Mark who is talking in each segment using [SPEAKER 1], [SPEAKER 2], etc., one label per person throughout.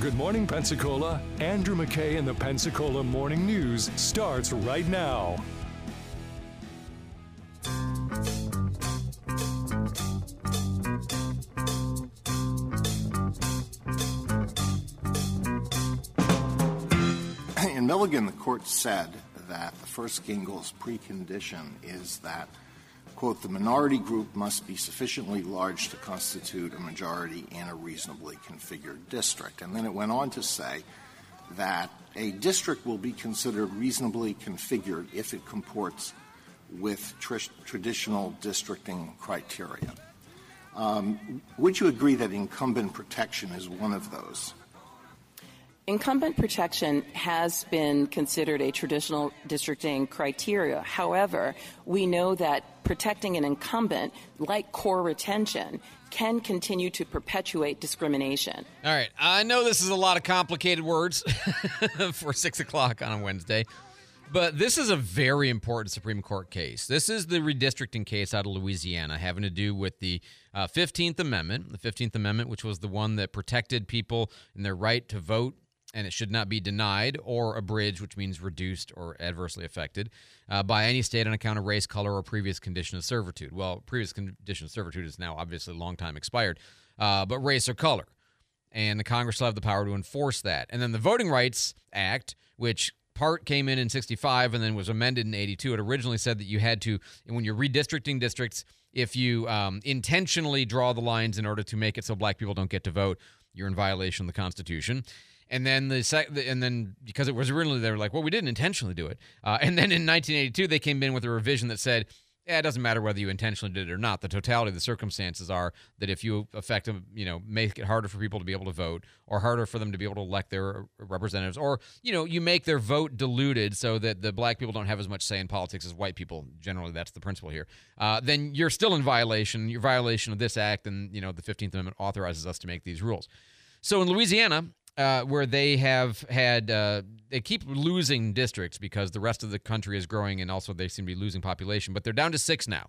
[SPEAKER 1] Good Morning Pensacola. Andrew McKay and the Pensacola Morning News starts right now.
[SPEAKER 2] In Milligan, the court said that the first Gingell's precondition is that, quote, the minority group must be sufficiently large to constitute a majority in a reasonably configured district. And then it went on to say that a district will be considered reasonably configured if it comports with traditional districting criteria. Would you agree that incumbent protection is one of those?
[SPEAKER 3] Incumbent protection has been considered a traditional districting criteria. However, we know that protecting an incumbent, like core retention, can continue to perpetuate discrimination.
[SPEAKER 4] All right. I know this is a lot of complicated words for 6 o'clock on a Wednesday, but this is a very important Supreme Court case. This is the redistricting case out of Louisiana having to do with the 15th Amendment, which was the one that protected people in their right to vote, and it should not be denied or abridged, which means reduced or adversely affected, by any state on account of race, color, or previous condition of servitude. Well, previous condition of servitude is now obviously a long time expired, but race or color. And the Congress will have the power to enforce that. And then the Voting Rights Act, which part came in 65 and then was amended in 82, it originally said that you had to, when you're redistricting districts, if you intentionally draw the lines in order to make it so black people don't get to vote, you're in violation of the Constitution. And then because it was originally, they were like, well, we didn't intentionally do it. And then in 1982, they came in with a revision that said, it doesn't matter whether you intentionally did it or not. The totality of the circumstances are that if you make it harder for people to be able to vote, or harder for them to be able to elect their representatives, or, you make their vote diluted so that the black people don't have as much say in politics as white people. Generally, that's the principle here. Then you're still in violation. You're violation of this act, and, the 15th Amendment authorizes us to make these rules. So in Louisiana, where they have had, they keep losing districts because the rest of the country is growing, and also they seem to be losing population, but they're down to 6 now.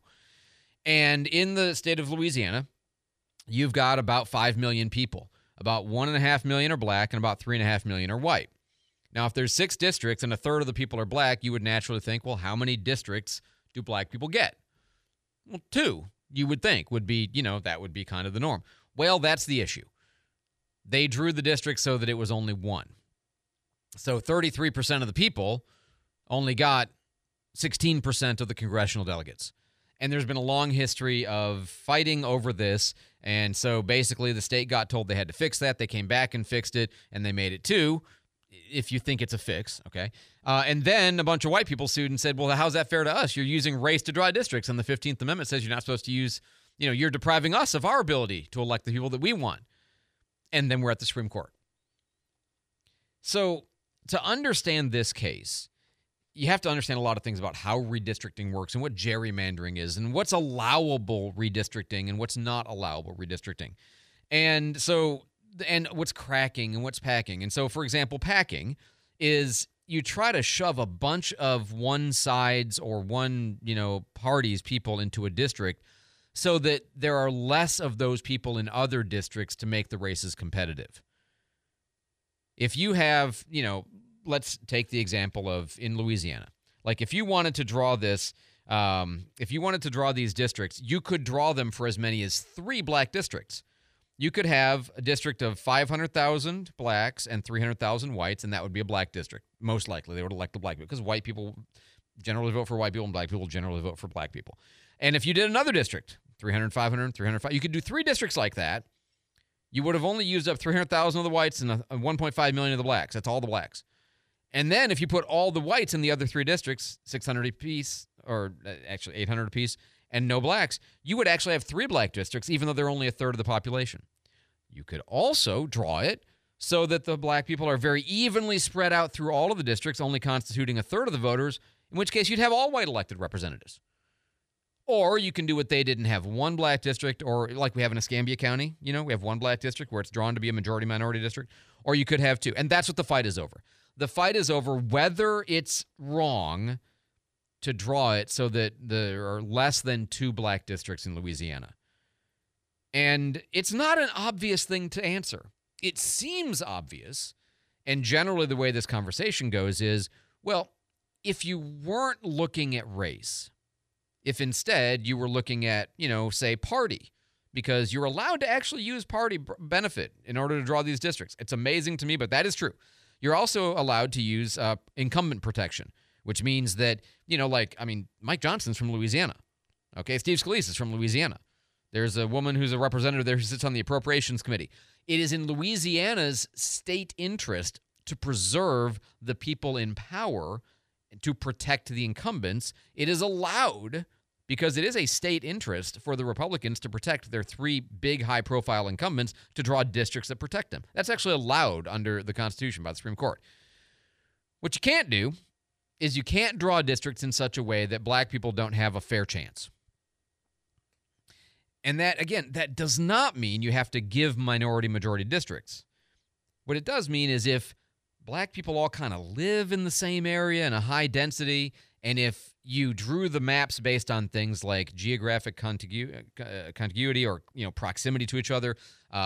[SPEAKER 4] And in the state of Louisiana, you've got about 5 million people. About 1.5 million are black and about 3.5 million are white. Now, if there's 6 districts and a third of the people are black, you would naturally think, well, how many districts do black people get? Well, 2, you would think, would be, that would be kind of the norm. Well, that's the issue. They drew the district so that it was only 1. So 33% of the people only got 16% of the congressional delegates. And there's been a long history of fighting over this. And so basically the state got told they had to fix that. They came back and fixed it, and they made it 2, if you think it's a fix, okay? And then a bunch of white people sued and said, well, how's that fair to us? You're using race to draw districts, and the 15th Amendment says you're not supposed to use, you're depriving us of our ability to elect the people that we want. And then we're at the Supreme Court. So to understand this case, you have to understand a lot of things about how redistricting works and what gerrymandering is and what's allowable redistricting and what's not allowable redistricting. And what's cracking and what's packing. And so, for example, packing is you try to shove a bunch of one side's or one, party's people into a district so that there are less of those people in other districts to make the races competitive. If you have, let's take the example of in Louisiana. Like if you wanted to draw this, if you wanted to draw these districts, you could draw them for as many as 3 black districts. You could have a district of 500,000 blacks and 300,000 whites, and that would be a black district. Most likely they would elect the black people because white people generally vote for white people and black people generally vote for black people. And if you did another district, 300, 500, 305, you could do 3 districts like that. You would have only used up 300,000 of the whites and 1.5 million of the blacks. That's all the blacks. And then if you put all the whites in the other 3 districts, 600 apiece, or actually 800 apiece, and no blacks, you would actually have 3 black districts, even though they're only a third of the population. You could also draw it so that the black people are very evenly spread out through all of the districts, only constituting a third of the voters, in which case you'd have all white elected representatives. Or you can do what they did and have 1 black district, or like we have in Escambia County, we have 1 black district where it's drawn to be a majority-minority district, or you could have 2. And that's what the fight is over. The fight is over whether it's wrong to draw it so that there are less than 2 black districts in Louisiana. And it's not an obvious thing to answer. it seems obvious, and generally the way this conversation goes is, well, if you weren't looking at race, if instead you were looking at, say, party, because you're allowed to actually use party benefit in order to draw these districts. It's amazing to me, but that is true. You're also allowed to use incumbent protection, which means that, Mike Johnson's from Louisiana. Okay, Steve Scalise is from Louisiana. There's a woman who's a representative there who sits on the Appropriations Committee. It is in Louisiana's state interest to preserve the people in power, to protect the incumbents. It is allowed, because it is a state interest for the Republicans to protect their 3 big high-profile incumbents, to draw districts that protect them. That's actually allowed under the Constitution by the Supreme Court. What you can't do is you can't draw districts in such a way that black people don't have a fair chance. And that, again, that does not mean you have to give minority-majority districts. What it does mean is if black people all kind of live in the same area in a high density, and if you drew the maps based on things like geographic contiguity or proximity to each other,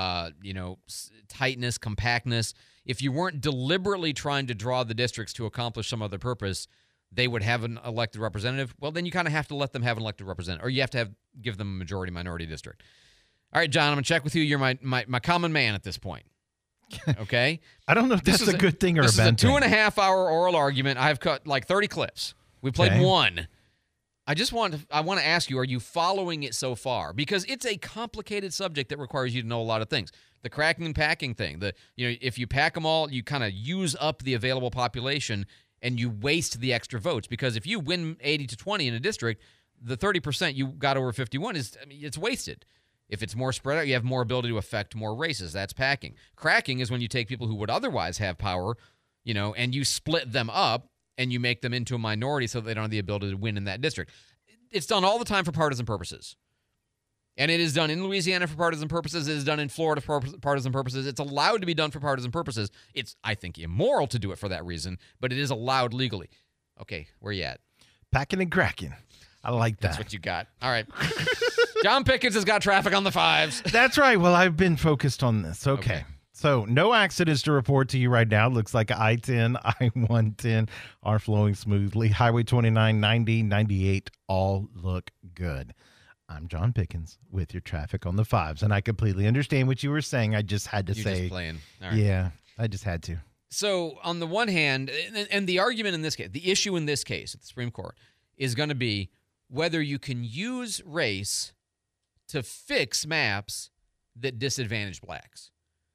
[SPEAKER 4] tightness, compactness, if you weren't deliberately trying to draw the districts to accomplish some other purpose, they would have an elected representative. Well, then you kind of have to let them have an elected representative, or you have to give them a majority-minority district. All right, John, I'm going to check with you. You're my common man at this point. Okay?
[SPEAKER 5] I don't know if that's a good thing or a bad thing.
[SPEAKER 4] This is a 2.5-hour oral argument. I've cut like 30 clips. We played one. I want to ask you, are you following it so far? Because it's a complicated subject that requires you to know a lot of things. The cracking and packing thing. If you pack them all, you kind of use up the available population and you waste the extra votes. Because if you win 80-20 in a district, the 30% you got over 51 it's wasted. If it's more spread out, you have more ability to affect more races. That's packing. Cracking is when you take people who would otherwise have power, and you split them up and you make them into a minority so that they don't have the ability to win in that district. It's done all the time for partisan purposes. And it is done in Louisiana for partisan purposes. It is done in Florida for partisan purposes. It's allowed to be done for partisan purposes. It's, I think, immoral to do it for that reason, but it is allowed legally. Okay, where you at?
[SPEAKER 5] Packing and cracking. I like that.
[SPEAKER 4] That's what you got. All right. John Pickens has got traffic on the 5s.
[SPEAKER 5] That's right. Well, I've been focused on this. Okay. So no accidents to report to you right now. Looks like I-10, I-110 are flowing smoothly. Highway 29, 90, 98 all look good. I'm John Pickens with your traffic on the 5s, and I completely understand what you were saying. I just had to say.
[SPEAKER 4] You're just playing. All right.
[SPEAKER 5] Yeah, I just had to.
[SPEAKER 4] So on the one hand, and the argument in this case, the issue in this case at the Supreme Court is going to be whether you can use race to fix maps that disadvantage blacks.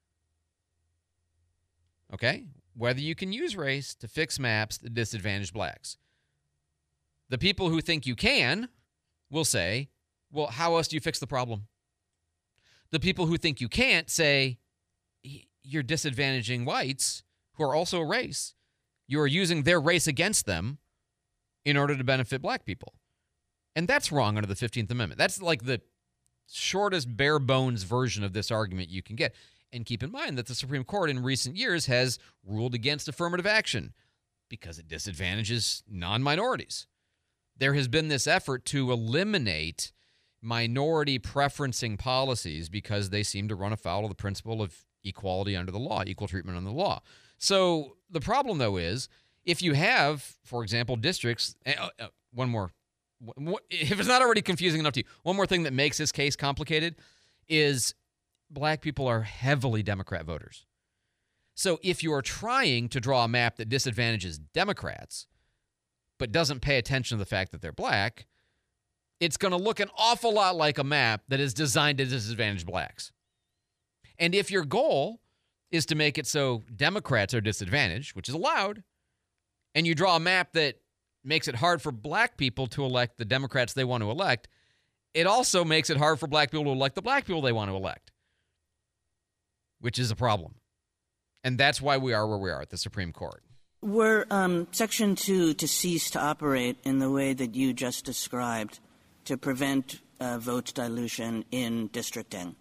[SPEAKER 4] Okay? Whether you can use race to fix maps that disadvantage blacks. The people who think you can will say, well, how else do you fix the problem? The people who think you can't say, you're disadvantaging whites who are also a race. You are using their race against them in order to benefit black people. And that's wrong under the 15th Amendment. That's like the shortest, bare bones version of this argument you can get. And keep in mind that the Supreme Court in recent years has ruled against affirmative action because it disadvantages non-minorities. There has been this effort to eliminate minority preferencing policies because they seem to run afoul of the principle of equality under the law, equal treatment under the law. So the problem, though, is if you have, for example, districts, one more, if it's not already confusing enough to you, one more thing that makes this case complicated is black people are heavily Democrat voters. So if you are trying to draw a map that disadvantages Democrats but doesn't pay attention to the fact that they're black, it's going to look an awful lot like a map that is designed to disadvantage blacks. And if your goal is to make it so Democrats are disadvantaged, which is allowed, and you draw a map that makes it hard for black people to elect the Democrats they want to elect, it also makes it hard for black people to elect the black people they want to elect, which is a problem. And that's why we are where we are at the Supreme Court.
[SPEAKER 6] Were Section 2 to cease to operate in the way that you just described to prevent vote dilution in districting,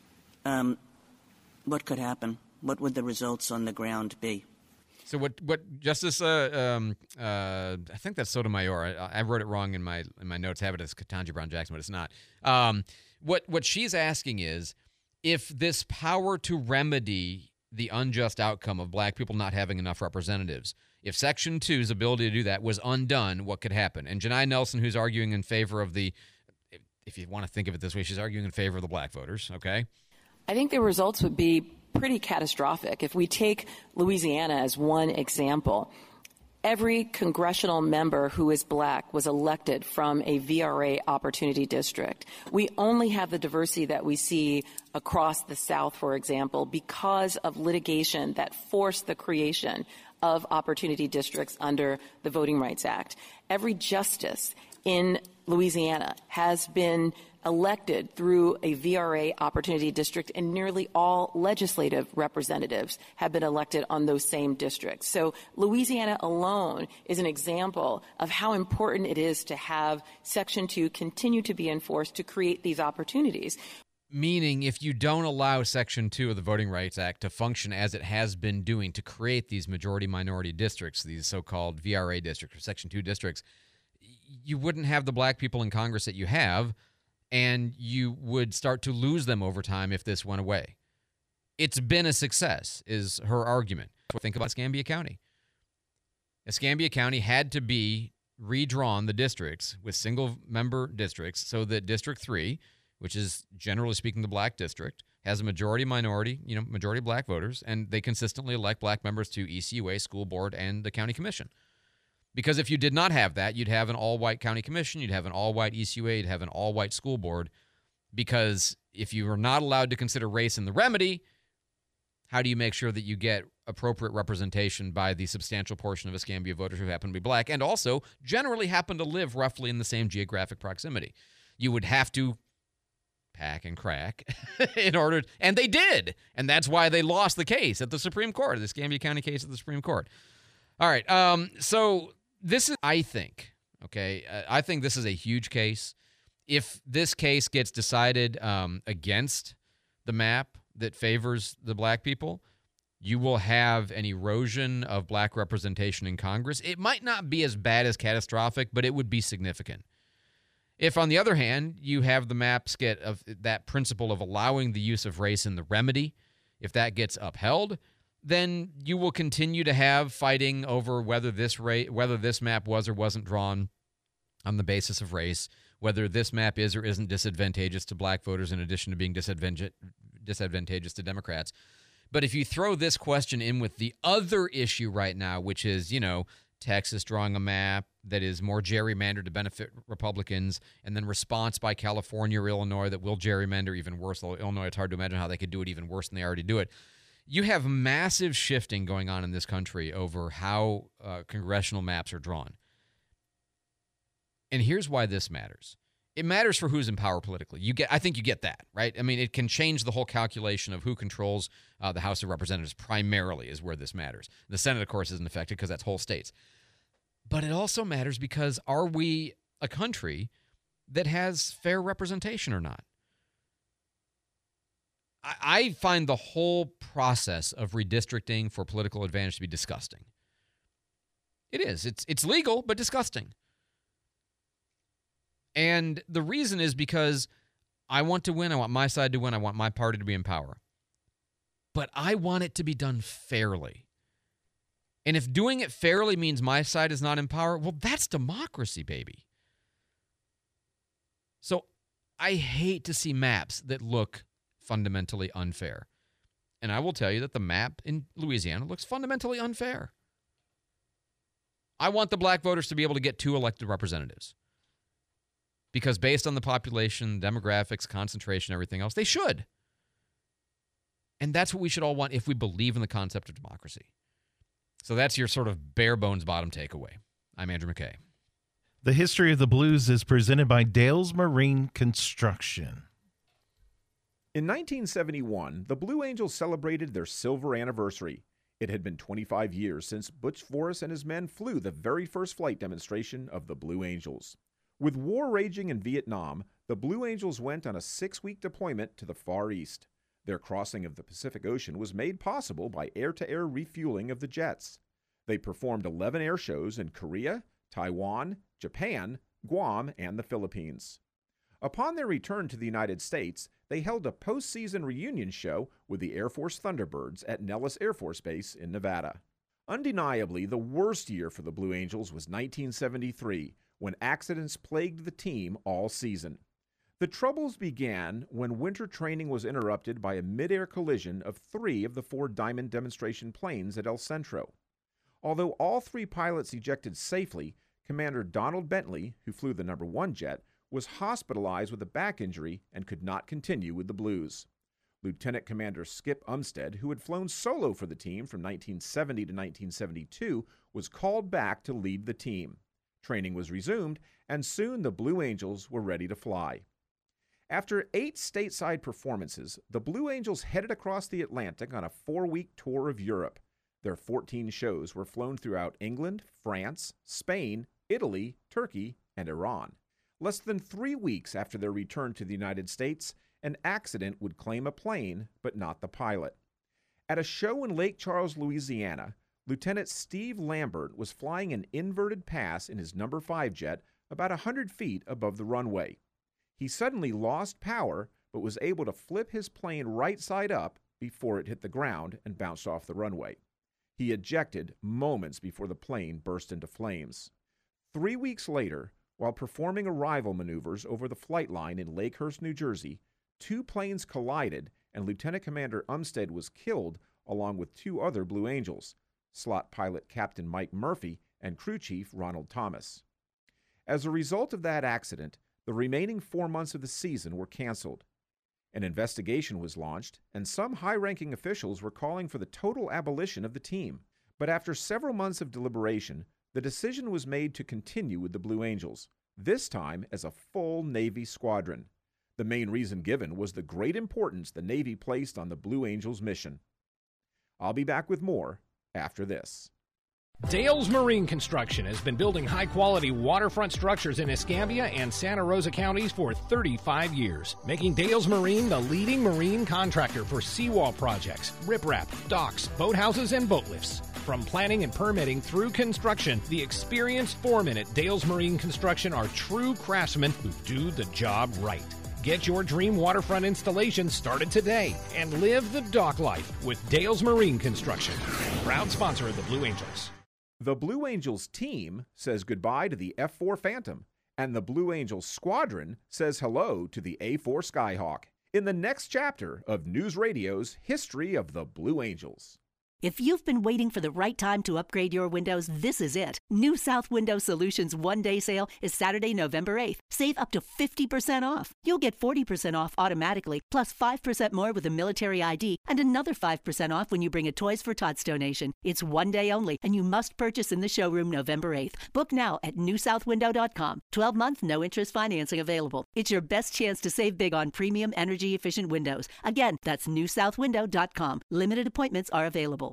[SPEAKER 6] what could happen? What would the results on the ground be?
[SPEAKER 4] So what Justice, I think that's Sotomayor. I wrote it wrong in my notes. I have it as Ketanji Brown Jackson, but it's not. What she's asking is, if this power to remedy the unjust outcome of black people not having enough representatives, if Section 2's ability to do that was undone, what could happen? And Janai Nelson, who's arguing in favor of the, if you want to think of it this way, she's arguing in favor of the black voters, okay?
[SPEAKER 3] I think the results would be pretty catastrophic. If we take Louisiana as one example, every congressional member who is black was elected from a VRA opportunity district. We only have the diversity that we see across the South, for example, because of litigation that forced the creation of opportunity districts under the Voting Rights Act. Every justice in Louisiana has been elected through a VRA opportunity district, and nearly all legislative representatives have been elected on those same districts. So Louisiana alone is an example of how important it is to have Section 2 continue to be enforced to create these opportunities.
[SPEAKER 4] Meaning, if you don't allow Section 2 of the Voting Rights Act to function as it has been doing to create these majority-minority districts, these so-called VRA districts or Section 2 districts, you wouldn't have the black people in Congress that you have, and you would start to lose them over time if this went away. It's been a success, is her argument. Think about Escambia County. Escambia County had to be redrawn, the districts, with single-member districts, so that District 3, which is, generally speaking, the black district, has a majority-minority, majority black voters, and they consistently elect black members to ECUA, school board, and the county commission. Because if you did not have that, you'd have an all-white county commission, you'd have an all-white ECUA, you'd have an all-white school board. Because if you are not allowed to consider race in the remedy, how do you make sure that you get appropriate representation by the substantial portion of Escambia voters who happen to be black and also generally happen to live roughly in the same geographic proximity? You would have to pack and crack in order, and they did. And that's why they lost the case at the Supreme Court, the Escambia County case at the Supreme Court. All right, so this is, I think this is a huge case. If this case gets decided against the map that favors the black people, you will have an erosion of black representation in Congress. It might not be as bad as catastrophic, but it would be significant. If, on the other hand, you have the maps get of that principle of allowing the use of race in the remedy, if that gets upheld, then you will continue to have fighting over whether this map was or wasn't drawn on the basis of race, whether this map is or isn't disadvantageous to black voters in addition to being disadvantageous to Democrats. But if you throw this question in with the other issue right now, which is, Texas drawing a map that is more gerrymandered to benefit Republicans, and then response by California or Illinois that will gerrymander even worse. Illinois, it's hard to imagine how they could do it even worse than they already do it. You have massive shifting going on in this country over how congressional maps are drawn. And here's why this matters. It matters for who's in power politically. I think you get that, right? I mean, it can change the whole calculation of who controls the House of Representatives primarily is where this matters. The Senate, of course, isn't affected because that's whole states. But it also matters because are we a country that has fair representation or not? I find the whole process of redistricting for political advantage to be disgusting. It is. It's legal, but disgusting. And the reason is because I want to win. I want my side to win. I want my party to be in power. But I want it to be done fairly. And if doing it fairly means my side is not in power, well, that's democracy, baby. So I hate to see maps that look fundamentally unfair. And I will tell you that the map in Louisiana looks fundamentally unfair. I want the black voters to be able to get 2 elected representatives. Because based on the population, demographics, concentration, everything else, they should. And that's what we should all want if we believe in the concept of democracy. So that's your sort of bare bones bottom takeaway. I'm Andrew McKay.
[SPEAKER 5] The History of the Blues is presented by Dale's Marine Construction.
[SPEAKER 7] In 1971, the Blue Angels celebrated their silver anniversary. It had been 25 years since Butch Forrest and his men flew the very first flight demonstration of the Blue Angels. With war raging in Vietnam, the Blue Angels went on a 6-week deployment to the Far East. Their crossing of the Pacific Ocean was made possible by air-to-air refueling of the jets. They performed 11 air shows in Korea, Taiwan, Japan, Guam, and the Philippines. Upon their return to the United States, they held a postseason reunion show with the Air Force Thunderbirds at Nellis Air Force Base in Nevada. Undeniably, the worst year for the Blue Angels was 1973, when accidents plagued the team all season. The troubles began when winter training was interrupted by a mid-air collision of 3 of the 4 Diamond demonstration planes at El Centro. Although all 3 pilots ejected safely, Commander Donald Bentley, who flew the number 1 jet, was hospitalized with a back injury and could not continue with the Blues. Lieutenant Commander Skip Umstead, who had flown solo for the team from 1970 to 1972, was called back to lead the team. Training was resumed, and soon the Blue Angels were ready to fly. After 8 stateside performances, the Blue Angels headed across the Atlantic on a 4-week tour of Europe. Their 14 shows were flown throughout England, France, Spain, Italy, Turkey, and Iran. Less than 3 weeks after their return to the United States, an accident would claim a plane, but not the pilot. At a show in Lake Charles, Louisiana, Lieutenant Steve Lambert was flying an inverted pass in his number 5 jet about 100 feet above the runway. He suddenly lost power, but was able to flip his plane right side up before it hit the ground and bounced off the runway. He ejected moments before the plane burst into flames. 3 weeks later, while performing arrival maneuvers over the flight line in Lakehurst, New Jersey, 2 planes collided and Lieutenant Commander Umstead was killed along with 2 other Blue Angels, slot pilot Captain Mike Murphy and crew chief Ronald Thomas. As a result of that accident, the remaining 4 months of the season were canceled. An investigation was launched, and some high-ranking officials were calling for the total abolition of the team. But after several months of deliberation, the decision was made to continue with the Blue Angels, this time as a full Navy squadron. The main reason given was the great importance the Navy placed on the Blue Angels' mission. I'll be back with more after this.
[SPEAKER 8] Dales Marine Construction has been building high-quality waterfront structures in Escambia and Santa Rosa counties for 35 years, making Dales Marine the leading marine contractor for seawall projects, riprap, docks, boathouses, and boat lifts. From planning and permitting through construction, the experienced foremen at Dales Marine Construction are true craftsmen who do the job right. Get your dream waterfront installation started today and live the dock life with Dales Marine Construction, proud sponsor of the Blue Angels.
[SPEAKER 7] The Blue Angels team says goodbye to the F-4 Phantom, and the Blue Angels squadron says hello to the A-4 Skyhawk in the next chapter of News Radio's History of the Blue Angels.
[SPEAKER 9] If you've been waiting for the right time to upgrade your windows, this is it. New South Window Solutions one-day sale is Saturday, November 8th. Save up to 50% off. You'll get 40% off automatically, plus 5% more with a military ID, and another 5% off when you bring a Toys for Tots donation. It's one day only, and you must purchase in the showroom November 8th. Book now at newsouthwindow.com. 12-month, no-interest financing available. It's your best chance to save big on premium, energy-efficient windows. Again, that's newsouthwindow.com. Limited appointments are available.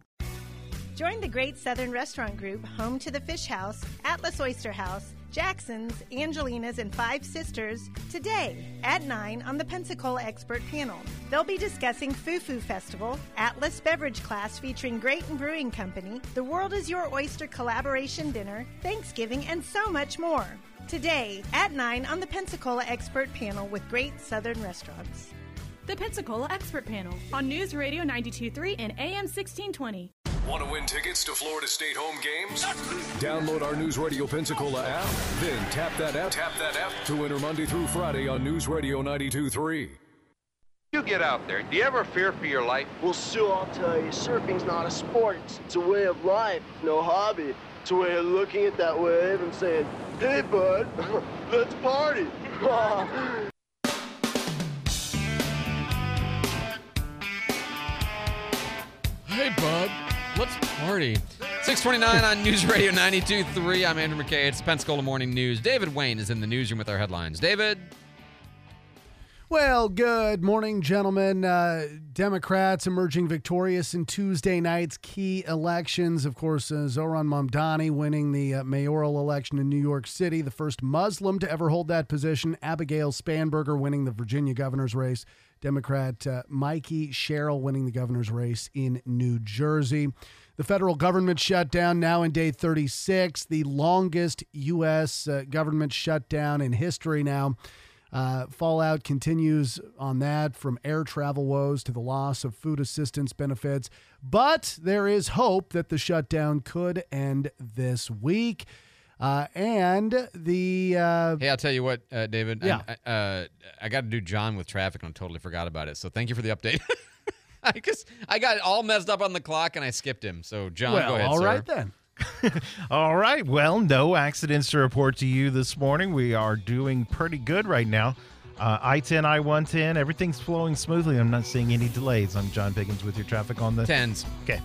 [SPEAKER 10] Join the Great Southern Restaurant Group, home to the Fish House, Atlas Oyster House, Jackson's, Angelina's, and Five Sisters, today at 9 on the Pensacola Expert Panel. They'll be discussing Fufu Festival, Atlas Beverage Class featuring Grayton Brewing Company, The World is Your Oyster collaboration dinner, Thanksgiving, and so much more. Today at 9 on the Pensacola Expert Panel with Great Southern Restaurants.
[SPEAKER 11] The Pensacola Expert Panel on News Radio 92.3 and AM 1620.
[SPEAKER 1] Want to win tickets to Florida State home games? Download our News Radio Pensacola app, then tap that app to enter Monday through Friday on News Radio 92.3.
[SPEAKER 12] You get out there. Do you ever fear for your life?
[SPEAKER 13] Well, Sue, I'll tell you, surfing's not a sport. It's a way of life, no hobby. It's a way of looking at that wave and saying, hey, bud, let's party.
[SPEAKER 4] Hey, bud. Let's party. 629 on News Radio 92.3. I'm Andrew McKay. It's Pensacola Morning News. David Wayne is in the newsroom with our headlines. David?
[SPEAKER 14] Well, good morning, gentlemen. Democrats emerging victorious in Tuesday night's key elections. Of course, Zohran Mamdani winning the mayoral election in New York City, the first Muslim to ever hold that position. Abigail Spanberger winning the Virginia governor's race. Democrat Mikey Sherrill winning the governor's race in New Jersey. The federal government shutdown now in day 36, the longest U.S. government shutdown in history now. Fallout continues on that, from air travel woes to the loss of food assistance benefits. But there is hope that the shutdown could end this week. Hey,
[SPEAKER 4] I'll tell you what, David.
[SPEAKER 14] Yeah.
[SPEAKER 4] I got to do John with traffic, and I totally forgot about it. So thank you for the update. I got all messed up on the clock, and I skipped him. So, John, go ahead,
[SPEAKER 14] all
[SPEAKER 4] sir.
[SPEAKER 14] right then.
[SPEAKER 5] All right. Well, no accidents to report to you this morning. We are doing pretty good right now. I-10, I-110, everything's flowing smoothly. I'm not seeing any delays. I'm John Piggins with your traffic on the
[SPEAKER 4] 10s.
[SPEAKER 5] Okay.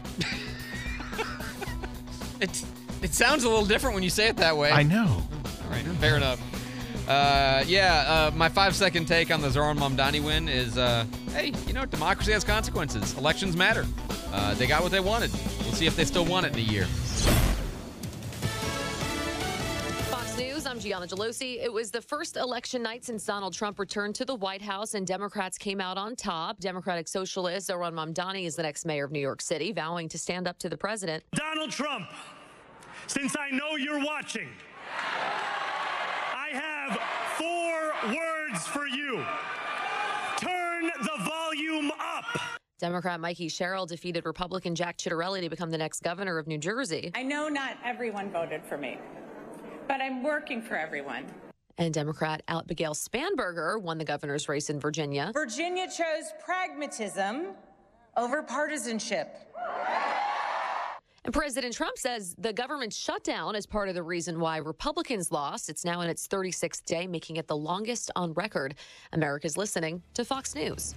[SPEAKER 4] It sounds a little different when you say it that way.
[SPEAKER 5] I know.
[SPEAKER 4] All right, fair enough. My 5-second take on the Zoran Mamdani win is, hey, democracy has consequences. Elections matter. They got what they wanted. We'll see if they still want it in a year.
[SPEAKER 15] Fox News, I'm Gianna Gelosi. It was the first election night since Donald Trump returned to the White House, and Democrats came out on top. Democratic Socialist Zoran Mamdani is the next mayor of New York City, vowing to stand up to the president.
[SPEAKER 16] Donald Trump, since I know you're watching, I have 4 words for you. Turn the volume up.
[SPEAKER 15] Democrat Mikey Sherrill defeated Republican Jack Ciattarelli to become the next governor of New Jersey.
[SPEAKER 17] I know not everyone voted for me, but I'm working for everyone.
[SPEAKER 15] And Democrat Abigail Spanberger won the governor's race in Virginia.
[SPEAKER 17] Virginia chose pragmatism over partisanship.
[SPEAKER 15] And President Trump says the government shutdown is part of the reason why Republicans lost. It's now in its 36th day, making it the longest on record. America's listening to Fox News.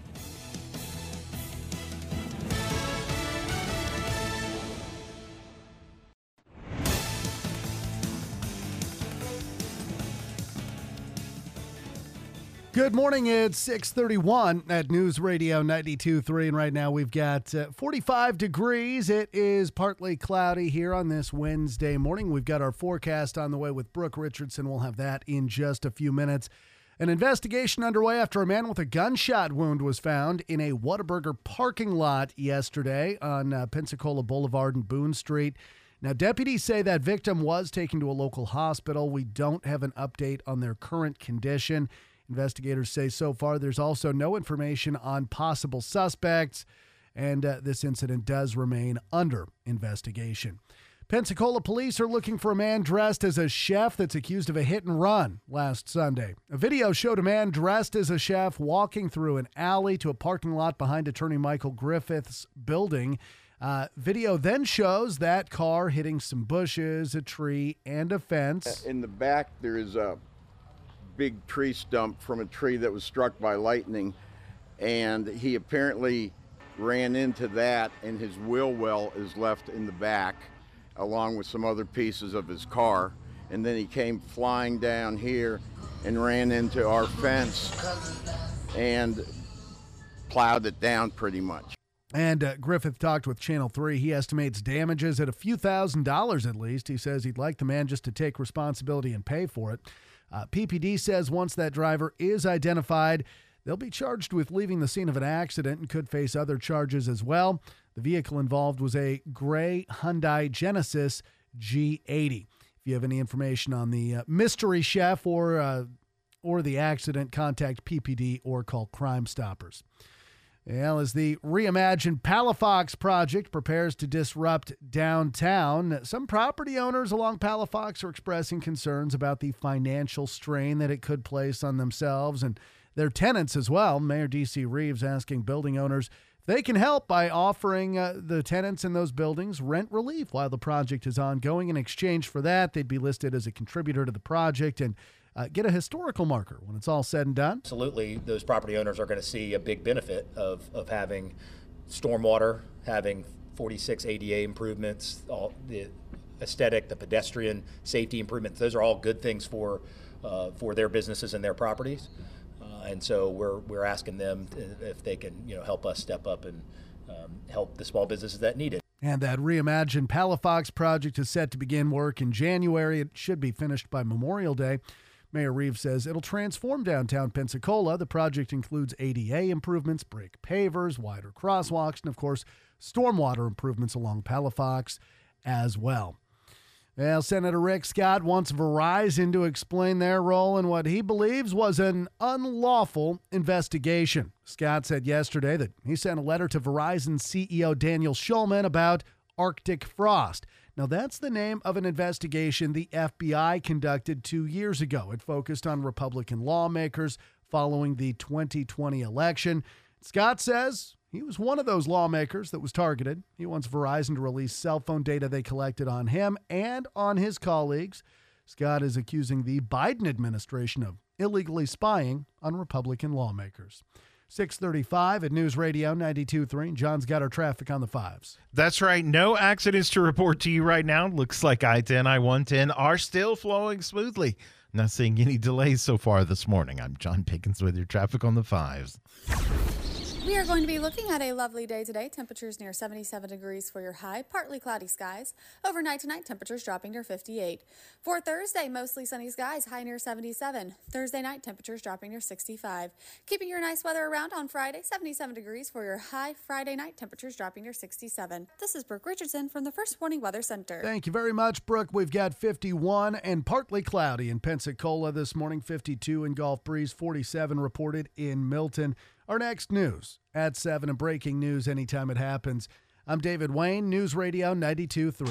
[SPEAKER 14] Good morning. It's 6:31 at News Radio 92.3, and right now we've got 45 degrees. It is partly cloudy here on this Wednesday morning. We've got our forecast on the way with Brooke Richardson. We'll have that in just a few minutes. An investigation underway after a man with a gunshot wound was found in a Whataburger parking lot yesterday on Pensacola Boulevard and Boone Street. Now, deputies say that victim was taken to a local hospital. We don't have an update on their current condition. Investigators say so far there's also no information on possible suspects, and this incident does remain under investigation. Pensacola police are looking for a man dressed as a chef that's accused of a hit and run last Sunday. A video showed a man dressed as a chef walking through an alley to a parking lot behind attorney Michael Griffith's building. Video then shows that car hitting some bushes, a tree, and a fence.
[SPEAKER 18] In the back, there is a big tree stump from a tree that was struck by lightning, and he apparently ran into that, and his wheel well is left in the back along with some other pieces of his car, and then he came flying down here and ran into our fence and plowed it down pretty much.
[SPEAKER 14] And Griffith talked with Channel 3. He estimates damages at a few $1,000s at least. He says he'd like the man just to take responsibility and pay for it. PPD says once that driver is identified, they'll be charged with leaving the scene of an accident and could face other charges as well. The vehicle involved was a gray Hyundai Genesis G80. If you have any information on the mystery chef or the accident, contact PPD or call Crime Stoppers. Well, as the reimagined Palafox project prepares to disrupt downtown, some property owners along Palafox are expressing concerns about the financial strain that it could place on themselves and their tenants as well. Mayor D.C. Reeves asking building owners if they can help by offering the tenants in those buildings rent relief while the project is ongoing. In exchange for that, they'd be listed as a contributor to the project and get a historical marker when it's all said and done.
[SPEAKER 19] Absolutely, those property owners are going to see a big benefit of having stormwater, having 46 ADA improvements, all the aesthetic, the pedestrian safety improvements. Those are all good things for their businesses and their properties. And so we're asking them if they can help us step up and help the small businesses that need it.
[SPEAKER 14] And that reimagined Palafox project is set to begin work in January. It should be finished by Memorial Day. Mayor Reeves says it'll transform downtown Pensacola. The project includes ADA improvements, brick pavers, wider crosswalks, and, of course, stormwater improvements along Palafox as well. Well, Senator Rick Scott wants Verizon to explain their role in what he believes was an unlawful investigation. Scott said yesterday that he sent a letter to Verizon CEO Daniel Schulman about Arctic frost. Now, that's the name of an investigation the FBI conducted 2 years ago. It focused on Republican lawmakers following the 2020 election. Scott says he was one of those lawmakers that was targeted. He wants Verizon to release cell phone data they collected on him and on his colleagues. Scott is accusing the Biden administration of illegally spying on Republican lawmakers. 6:35 at News Radio 92.3. John's got our traffic on the fives.
[SPEAKER 5] That's right. No accidents to report to you right now. Looks like I-10, I-110 are still flowing smoothly. Not seeing any delays so far this morning. I'm John Pickens with your traffic on the fives.
[SPEAKER 20] We are going to be looking at a lovely day today. Temperatures near 77 degrees for your high, partly cloudy skies. Overnight tonight, temperatures dropping near 58. For Thursday, mostly sunny skies, high near 77. Thursday night, temperatures dropping near 65. Keeping your nice weather around on Friday, 77 degrees for your high. Friday night, temperatures dropping near 67. This is Brooke Richardson from the First Warning Weather Center.
[SPEAKER 14] Thank you very much, Brooke. We've got 51 and partly cloudy in Pensacola this morning, 52 in Gulf Breeze, 47 reported in Milton. Our next news at 7 and breaking news anytime it happens. I'm David Wayne, News Radio 92.3.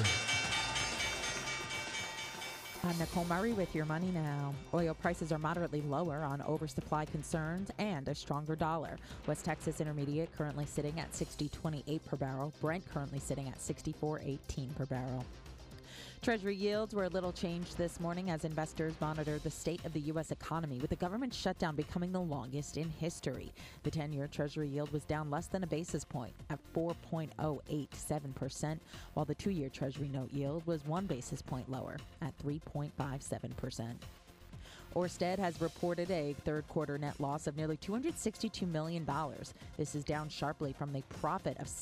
[SPEAKER 21] I'm Nicole Murray with your money now. Oil prices are moderately lower on oversupply concerns and a stronger dollar. West Texas Intermediate currently sitting at $60.28 per barrel. Brent currently sitting at $64.18 per barrel. Treasury yields were a little changed this morning as investors monitor the state of the U.S. economy, with the government shutdown becoming the longest in history. The 10-year Treasury yield was down less than a basis point at 4.087%, while the 2-year Treasury note yield was 1 basis point lower at 3.57%. Orsted has reported a third-quarter net loss of nearly $262 million. This is down sharply from the profit of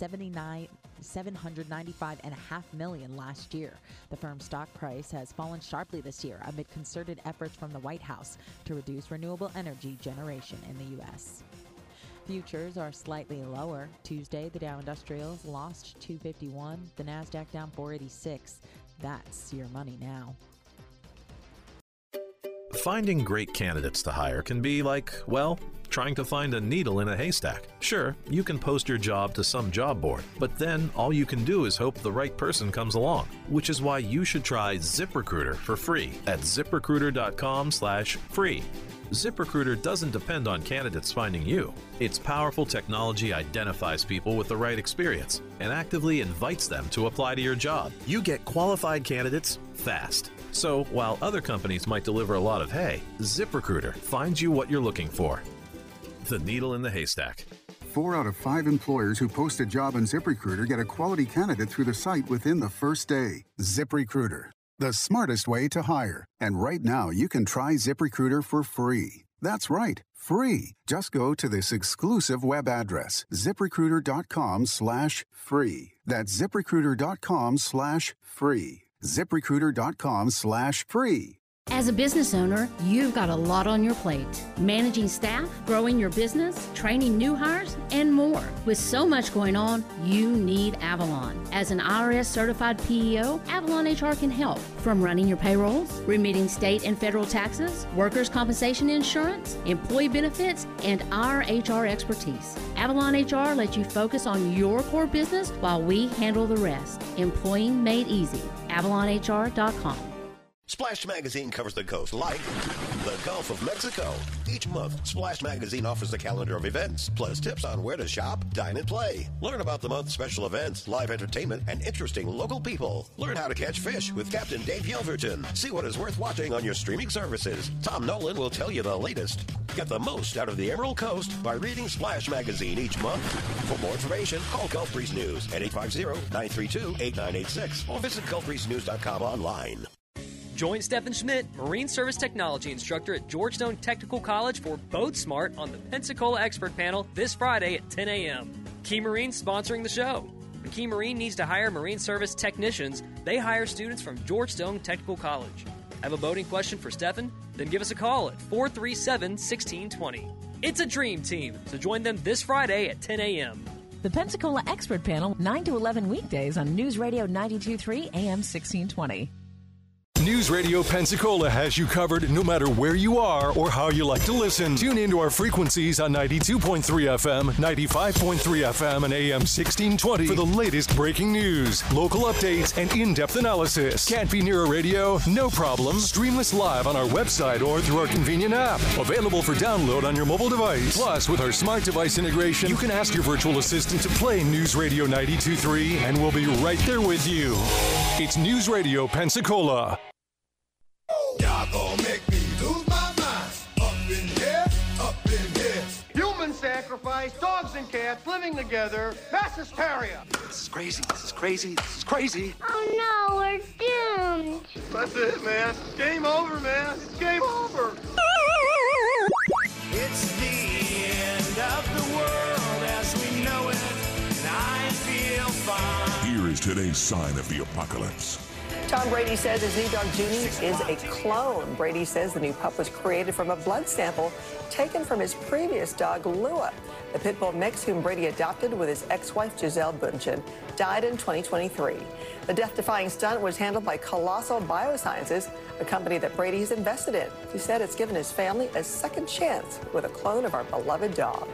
[SPEAKER 21] $795.5 million last year. The firm's stock price has fallen sharply this year amid concerted efforts from the White House to reduce renewable energy generation in the U.S. Futures are slightly lower. Tuesday, the Dow Industrials lost 251, the Nasdaq down 486. That's your money now.
[SPEAKER 22] Finding great candidates to hire can be like, well, trying to find a needle in a haystack. Sure, you can post your job to some job board, but then all you can do is hope the right person comes along, which is why you should try ZipRecruiter for free at ZipRecruiter.com/free. ZipRecruiter doesn't depend on candidates finding you. Its powerful technology identifies people with the right experience and actively invites them to apply to your job. You get qualified candidates fast. So while other companies might deliver a lot of hay, ZipRecruiter finds you what you're looking for. The needle in the haystack.
[SPEAKER 23] 4 out of 5 employers who post a job on ZipRecruiter get a quality candidate through the site within the first day. ZipRecruiter, the smartest way to hire. And right now, you can try ZipRecruiter for free. That's right, free. Just go to this exclusive web address, ZipRecruiter.com/free. That's ZipRecruiter.com/free. ZipRecruiter.com/free.
[SPEAKER 24] As a business owner, you've got a lot on your plate. Managing staff, growing your business, training new hires, and more. With so much going on, you need Avalon. As an IRS certified PEO, Avalon HR can help. From running your payrolls, remitting state and federal taxes, workers' compensation insurance, employee benefits, and our HR expertise. Avalon HR lets you focus on your core business while we handle the rest. Employing made easy. AvalonHR.com.
[SPEAKER 25] Splash Magazine covers the coast like the Gulf of Mexico. Each month, Splash Magazine offers a calendar of events, plus tips on where to shop, dine, and play. Learn about the month's special events, live entertainment, and interesting local people. Learn how to catch fish with Captain Dave Yelverton. See what is worth watching on your streaming services. Tom Nolan will tell you the latest. Get the most out of the Emerald Coast by reading Splash Magazine each month. For more information, call Gulf Breeze News at 850-932-8986 or visit GulfBreezeNews.com online.
[SPEAKER 26] Join Stephen Schmidt, Marine Service Technology Instructor at Georgetown Technical College for Boat Smart on the Pensacola Expert Panel this Friday at 10 a.m. Key Marine sponsoring the show. When Key Marine needs to hire Marine Service technicians, they hire students from Georgetown Technical College. Have a boating question for Stephen? Then give us a call at 437-1620. It's a dream team, so join them this Friday at 10 a.m.
[SPEAKER 27] The Pensacola Expert Panel, 9 to 11 weekdays on News Radio 92.3 AM 1620.
[SPEAKER 1] News Radio Pensacola has you covered no matter where you are or how you like to listen. Tune into our frequencies on 92.3 FM, 95.3 FM, and AM 1620 for the latest breaking news, local updates, and in-depth analysis. Can't be near a radio? No problem. Stream us live on our website or through our convenient app. Available for download on your mobile device. Plus, with our smart device integration, you can ask your virtual assistant to play News Radio 92.3, and we'll be right there with you. It's News Radio Pensacola.
[SPEAKER 2] Y'all gon' make me lose my mind. Up in here, up in here.
[SPEAKER 3] Human sacrifice, dogs and cats living together, mass hysteria.
[SPEAKER 2] This is crazy, this is crazy, this is crazy.
[SPEAKER 3] Oh no, we're doomed. That's it, man. Game over, man. It's game over.
[SPEAKER 2] It's the end of the world as we know it, and I feel fine.
[SPEAKER 6] Here is today's sign of the apocalypse.
[SPEAKER 7] Tom Brady says his new dog Junie is a clone. Brady says the new pup was created from a blood sample taken from his previous dog, Lua. The pit bull mix, whom Brady adopted with his ex-wife Gisele Bündchen, died in 2023. The death-defying stunt was handled by Colossal Biosciences, a company that Brady has invested in. He said it's given his family a second chance with a clone of our beloved dog.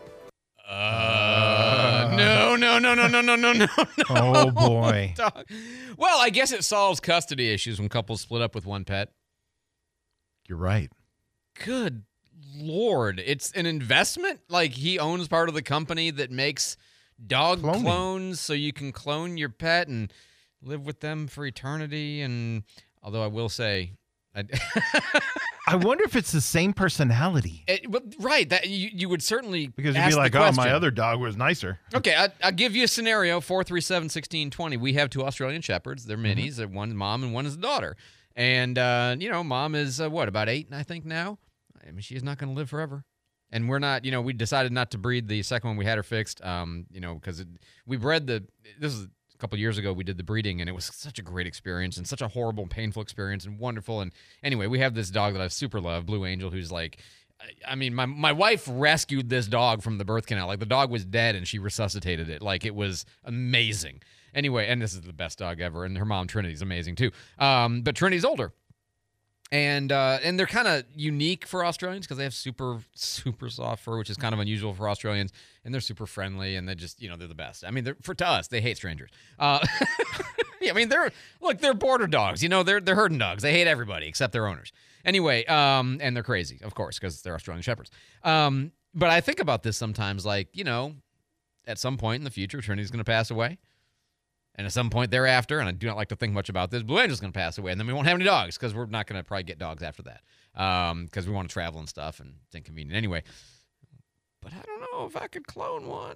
[SPEAKER 4] No.
[SPEAKER 5] Oh, boy.
[SPEAKER 4] Well, I guess it solves custody issues when couples split up with one pet.
[SPEAKER 5] You're right.
[SPEAKER 4] Good Lord. It's an investment? Like he owns part of the company that makes dog clones so you can clone your pet and live with them for eternity. And although I will say...
[SPEAKER 5] I wonder if it's the same personality.
[SPEAKER 4] Right. That you would certainly
[SPEAKER 5] because you'd
[SPEAKER 4] ask
[SPEAKER 5] be like,
[SPEAKER 4] the
[SPEAKER 5] oh,
[SPEAKER 4] question.
[SPEAKER 5] my other dog was nicer.
[SPEAKER 4] Okay, I'll give you a scenario. 437-1620. We have two Australian Shepherds. They're minis. One's mom and one is daughter. And mom is about 8, I think now. I mean, she's not going to live forever. And we're not. We decided not to breed the second one. We had her fixed. Because we bred this is. Couple years ago we did the breeding and it was such a great experience and such a horrible and painful experience and wonderful. And anyway, we have this dog that I super love, Blue Angel, who's like, I mean, my wife rescued this dog from the birth canal. Like the dog was dead and she resuscitated it. Like it was amazing. Anyway, and this is the best dog ever. And her mom Trinity's amazing too. But Trinity's older. And they're kind of unique for Australians because they have super, super soft fur, which is kind of unusual for Australians. And they're super friendly, and they just, they're the best. I mean, to us, they hate strangers. Yeah, I mean, they're border dogs. They're herding dogs. They hate everybody except their owners. Anyway, and they're crazy, of course, because they're Australian Shepherds. But I think about this sometimes, like, at some point in the future, Trinity's going to pass away. And at some point thereafter, and I do not like to think much about this, Blue Angel's going to pass away, and then we won't have any dogs because we're not going to probably get dogs after that because we want to travel and stuff, and it's inconvenient anyway. But I don't know if I could clone one.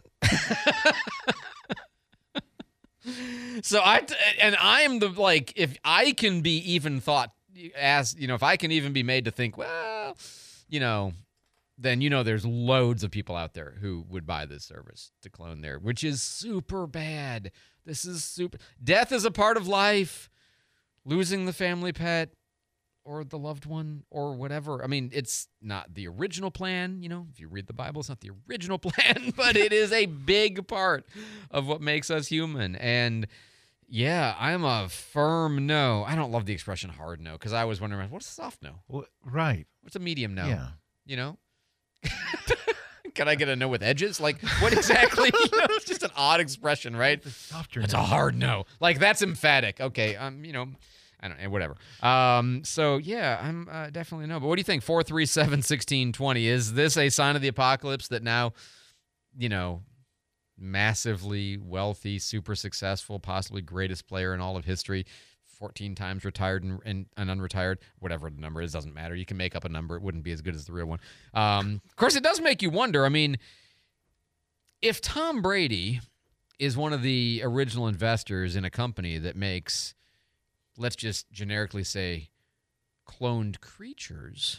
[SPEAKER 4] So I am the, like, if I can be even thought as, if I can even be made to think, well, then there's loads of people out there who would buy this service to clone there, which is super bad. This is super. Death is a part of life. Losing the family pet or the loved one or whatever. I mean, it's not the original plan. If you read the Bible, it's not the original plan, but it is a big part of what makes us human. And yeah, I'm a firm no. I don't love the expression hard no because I was wondering, what's a soft no?
[SPEAKER 5] Well, right.
[SPEAKER 4] What's a medium no?
[SPEAKER 5] Yeah.
[SPEAKER 4] Can I get a no with edges? Like, what exactly? It's just an odd expression, right? It's a hard no. Like, that's emphatic. Okay, I don't know, whatever. So, yeah, I'm definitely no. But what do you think? 437-1620. Is this a sign of the apocalypse that now, massively wealthy, super successful, possibly greatest player in all of history, 14 times retired and unretired, whatever the number is, doesn't matter. You can make up a number. It wouldn't be as good as the real one. Of course, it does make you wonder. I mean, if Tom Brady is one of the original investors in a company that makes, let's just generically say, cloned creatures,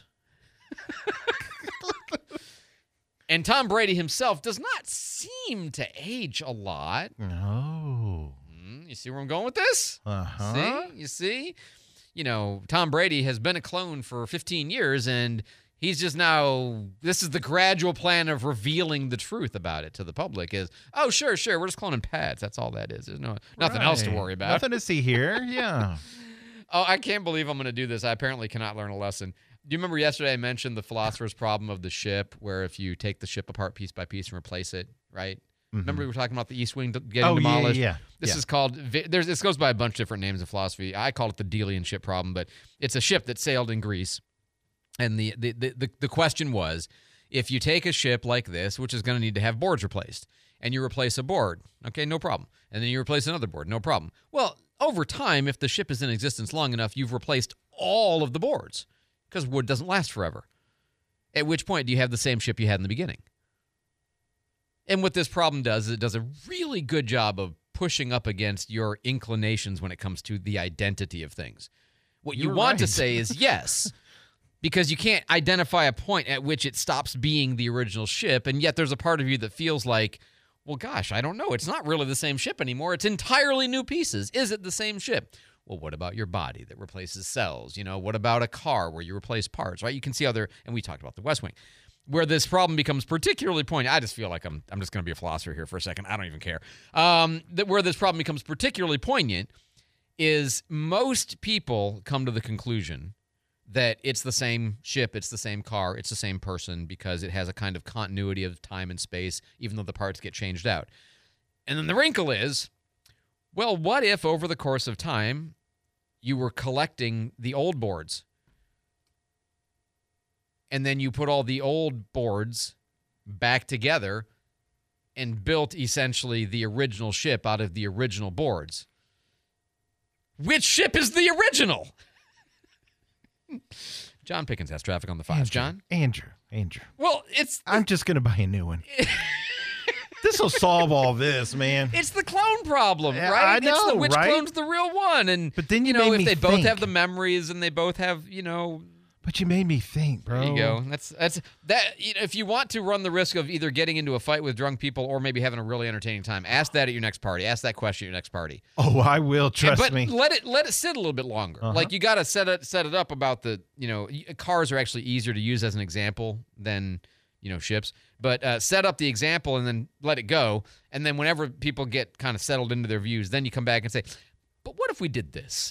[SPEAKER 4] and Tom Brady himself does not seem to age a lot.
[SPEAKER 5] No.
[SPEAKER 4] You see where I'm going with this?
[SPEAKER 5] Uh-huh.
[SPEAKER 4] See? You see? Tom Brady has been a clone for 15 years, and he's just now, this is the gradual plan of revealing the truth about it to the public is, oh, sure, we're just cloning pets. That's all that is. There's nothing else to worry about.
[SPEAKER 5] Nothing to see here, yeah.
[SPEAKER 4] Oh, I can't believe I'm going to do this. I apparently cannot learn a lesson. Do you remember yesterday I mentioned the philosopher's problem of the ship, where if you take the ship apart piece by piece and replace it, right? Remember we were talking about the East Wing getting demolished?
[SPEAKER 5] Yeah.
[SPEAKER 4] This is called, this goes by a bunch of different names in philosophy. I call it the Delian ship problem, but it's a ship that sailed in Greece. And the question was, if you take a ship like this, which is going to need to have boards replaced, and you replace a board, okay, no problem. And then you replace another board, no problem. Well, over time, if the ship is in existence long enough, you've replaced all of the boards because wood doesn't last forever. At which point do you have the same ship you had in the beginning? And what this problem does is it does a really good job of pushing up against your inclinations when it comes to the identity of things. What you want to say is yes, because you can't identify a point at which it stops being the original ship, and yet there's a part of you that feels like, well, gosh, I don't know. It's not really the same ship anymore. It's entirely new pieces. Is it the same ship? Well, what about your body that replaces cells? You know, what about a car where you replace parts, right? You can see other, and we talked about the West Wing, where this problem becomes particularly poignant. I just feel like I'm just going to be a philosopher here for a second. I don't even care. Where this problem becomes particularly poignant is most people come to the conclusion that it's the same ship, it's the same car, it's the same person because it has a kind of continuity of time and space, even though the parts get changed out. And then the wrinkle is, well, what if over the course of time you were collecting the old boards and then you put all the old boards back together and built essentially the original ship out of the original boards? Which ship is the original? John Pickens has traffic on the fives. John?
[SPEAKER 5] Andrew.
[SPEAKER 4] Well,
[SPEAKER 5] I'm just going to buy a new one. This will solve all this, man.
[SPEAKER 4] It's the clone problem,
[SPEAKER 5] Yeah,
[SPEAKER 4] right?
[SPEAKER 5] I know,
[SPEAKER 4] Which
[SPEAKER 5] right?
[SPEAKER 4] clone's the real one?
[SPEAKER 5] But then you
[SPEAKER 4] know,
[SPEAKER 5] made
[SPEAKER 4] if
[SPEAKER 5] me
[SPEAKER 4] they both
[SPEAKER 5] think.
[SPEAKER 4] have the memories and they both have,
[SPEAKER 5] But you made me think, bro.
[SPEAKER 4] There you go. That's that. If you want to run the risk of either getting into a fight with drunk people or maybe having a really entertaining time, ask that at your next party. Ask that question at your next party.
[SPEAKER 5] Oh, I will. Trust me.
[SPEAKER 4] Let it sit a little bit longer. Like you got to set it up about the cars are actually easier to use as an example than ships. But set up the example and then let it go. And then whenever people get kind of settled into their views, then you come back and say, "But what if we did this?"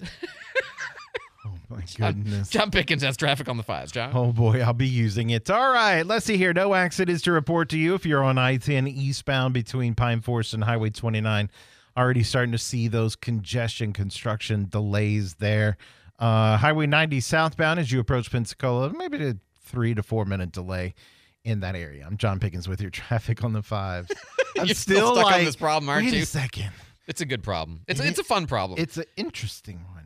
[SPEAKER 5] Oh, my goodness.
[SPEAKER 4] John Pickens has traffic on the fives, John.
[SPEAKER 5] Oh, boy, I'll be using it. All right, let's see here. No accidents to report to you if you're on I-10 eastbound between Pine Forest and Highway 29. Already starting to see those congestion construction delays there. Highway 90 southbound as you approach Pensacola, maybe a 3 to 4 minute delay in that area. I'm John Pickens with your traffic on the fives. I'm
[SPEAKER 4] You're still stuck on this problem, aren't you?
[SPEAKER 5] Wait a second.
[SPEAKER 4] It's a good problem. It's a fun problem.
[SPEAKER 5] It's an interesting one.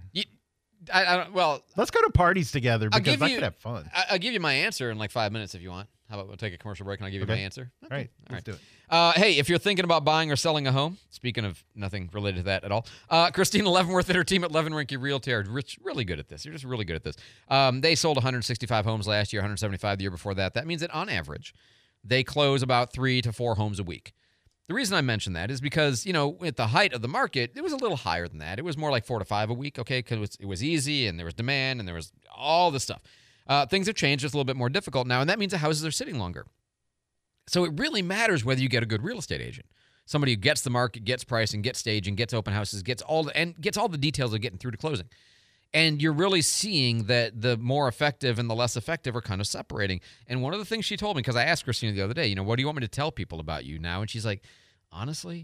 [SPEAKER 4] Well,
[SPEAKER 5] let's go to parties together because I could have fun.
[SPEAKER 4] I'll give you my answer in like 5 minutes if you want. How about we'll take a commercial break and I'll give you my answer? Okay.
[SPEAKER 5] All right, let's do it.
[SPEAKER 4] Hey, if you're thinking about buying or selling a home, speaking of nothing related to that at all, Christina Leavenworth and her team at Leavenworth Realty are really good at this. You're just really good at this. They sold 165 homes last year, 175 the year before that. That means that on average, they close about 3 to 4 homes a week. The reason I mention that is because, at the height of the market, it was a little higher than that. It was more like 4 to 5 a week, okay, because it was easy and there was demand and there was all this stuff. Things have changed. It's a little bit more difficult now, and that means the houses are sitting longer. So it really matters whether you get a good real estate agent, somebody who gets the market, gets pricing, gets staging, gets open houses, gets all the details of getting through to closing. And you're really seeing that the more effective and the less effective are kind of separating. And one of the things she told me, because I asked Christina the other day, what do you want me to tell people about you now? And she's like, honestly,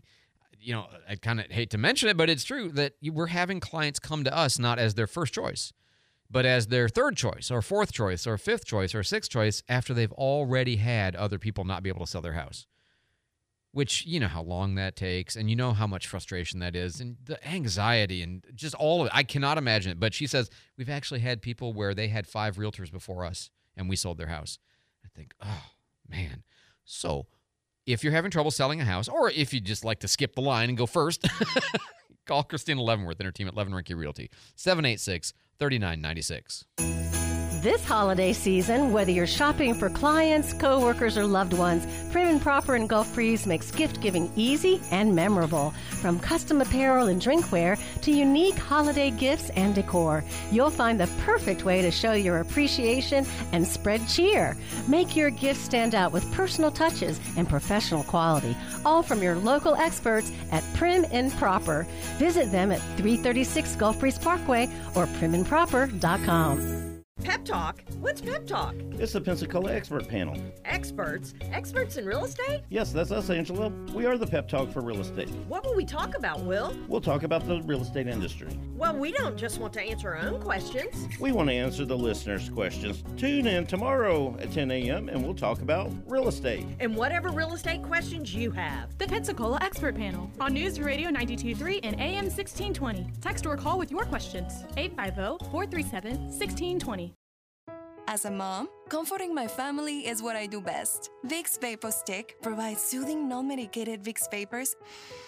[SPEAKER 4] I kind of hate to mention it, but it's true that we're having clients come to us not as their first choice, but as their third choice or fourth choice or fifth choice or sixth choice after they've already had other people not be able to sell their house. Which, you know how long that takes, and you know how much frustration that is, and the anxiety and just all of it. I cannot imagine it. But she says, we've actually had people where they had 5 realtors before us, and we sold their house. I think, oh, man. So if you're having trouble selling a house, or if you just like to skip the line and go first, call Christina Leavenworth and her team at Leavenworth Realty, 786-3996.
[SPEAKER 8] This holiday season, whether you're shopping for clients, coworkers, or loved ones, Prim and Proper in Gulf Breeze makes gift giving easy and memorable. From custom apparel and drinkware to unique holiday gifts and decor, you'll find the perfect way to show your appreciation and spread cheer. Make your gift stand out with personal touches and professional quality, all from your local experts at Prim and Proper. Visit them at 336 Gulf Breeze Parkway or primandproper.com.
[SPEAKER 9] Pep Talk? What's Pep Talk?
[SPEAKER 10] It's the Pensacola Expert Panel.
[SPEAKER 9] Experts? Experts in real estate?
[SPEAKER 10] Yes, that's us, Angela. We are the Pep Talk for real estate.
[SPEAKER 9] What will we talk about, Will?
[SPEAKER 10] We'll talk about the real estate industry.
[SPEAKER 9] Well, we don't just want to answer our own questions.
[SPEAKER 10] We want to answer the listeners' questions. Tune in tomorrow at 10 a.m. and we'll talk about real estate.
[SPEAKER 9] And whatever real estate questions you have.
[SPEAKER 11] The Pensacola Expert Panel on News Radio 92.3 and AM 1620. Text or call with your questions. 850-437-1620.
[SPEAKER 12] As a mom, comforting my family is what I do best. Vicks Vapor Stick provides soothing, non-medicated Vicks Vapors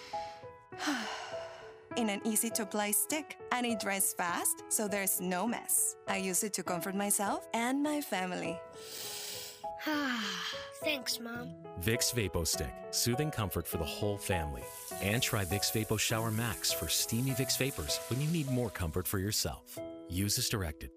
[SPEAKER 12] in an easy-to-apply stick, and it dries fast, so there's no mess. I use it to comfort myself and my family.
[SPEAKER 13] Thanks, Mom.
[SPEAKER 27] Vicks Vapo Stick, soothing comfort for the whole family. And try Vicks Vapo Shower Max for steamy Vicks Vapors when you need more comfort for yourself. Use as directed.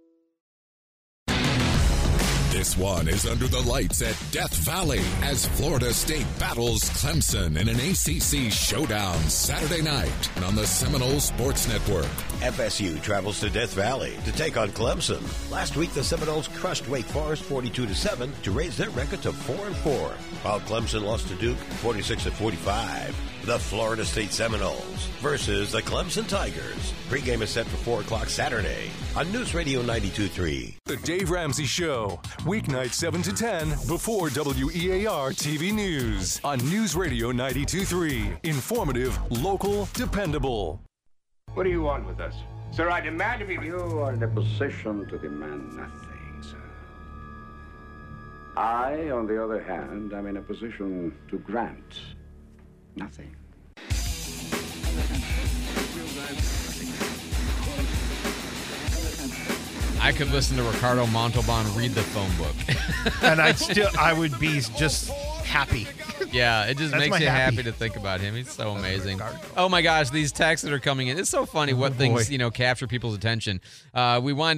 [SPEAKER 6] This one is under the lights at Death Valley as Florida State battles Clemson in an ACC showdown Saturday night on the Seminole Sports Network.
[SPEAKER 25] FSU travels to Death Valley to take on Clemson. Last week, the Seminoles crushed Wake Forest 42-7 to raise their record to 4-4, while Clemson lost to Duke 46-45. The Florida State Seminoles versus the Clemson Tigers. Pre-game is set for 4 o'clock Saturday on News Radio 92.3.
[SPEAKER 1] The Dave Ramsey Show, weeknight 7 to 10 before WEAR TV News on News Radio 92.3. Informative, local, dependable.
[SPEAKER 28] What do you want with us? Sir, I demand of you...
[SPEAKER 29] You are in a position to demand nothing, sir. I, on the other hand, am in a position to grant nothing.
[SPEAKER 4] I could listen to Ricardo Montalban read the phone book.
[SPEAKER 5] And I would be just happy.
[SPEAKER 4] Yeah, it just
[SPEAKER 5] That's
[SPEAKER 4] makes
[SPEAKER 5] my
[SPEAKER 4] you
[SPEAKER 5] happy.
[SPEAKER 4] happy to think about him. He's so amazing. Oh my gosh, these texts that are coming in. It's so funny what things, capture people's attention. I went